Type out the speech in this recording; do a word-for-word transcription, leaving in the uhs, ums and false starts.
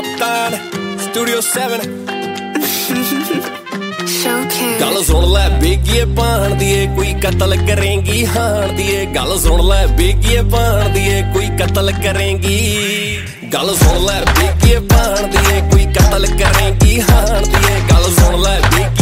ਕਪਤਾਨ studio seven ਗੱਲ ਸੁਣ ਲੈ ਬੇਗੀਏ ਪਾਣ ਦੀ ਏ ਕੋਈ ਕਤਲ ਕਰੇਂਗੀ ਹਾਣ ਦੀ ਏ ਗੱਲ ਸੁਣ ਲੈ ਬੇਗੀਏ ਪਾਣ ਦੀ ਏ ਕੋਈ ਕਤਲ ਕਰੇਂਗੀ ਗੱਲ ਸੁਣ ਲੈ ਬੇਗੀਏ ਪਾਣ ਦੀ ਏ ਕੋਈ ਕਤਲ ਕਰੇਂਗੀ ਹਾਣ ਦੀ ਏ ਗੱਲ ਸੁਣ ਲੈ